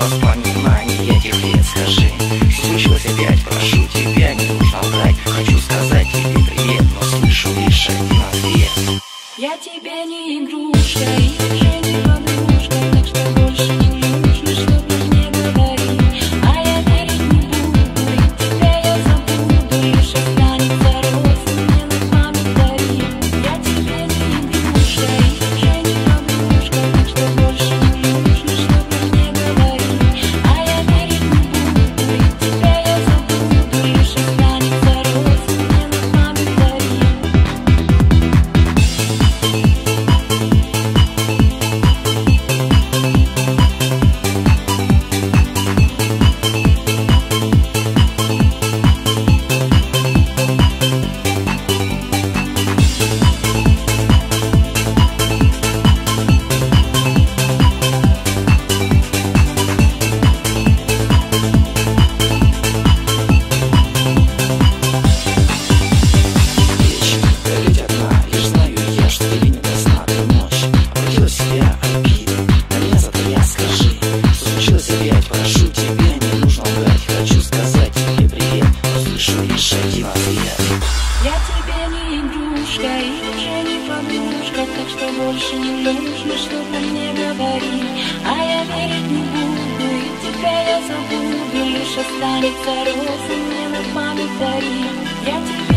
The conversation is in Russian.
воспоминаний этих лет. Скажи, что случилось опять, прошу тебя, не нужно лгать. Хочу сказать тебе привет, но слышу лишь один ответ. Я тебе не игрушка и уже не подружка, так что больше не нужно, что-то мне говори. А я верить не буду, и тебя я забуду, лишь останется роза, мне на память дари. Я тебе не игрушка и уже не подружка, так что больше не нужно, что-то мне говори. А я верить не буду, и тебя я забуду, лишь останется роза, мне на память дари. Прошу тебя, не нужно лгать. Хочу сказать тебе привет, но слышу лишь один ответ. Я тебе не игрушка и уже не подружка, так что больше не нужно, что-то мне говори. А я верить не буду, и тебя я забуду, лишь останется роза, мне на память дари. Я тебе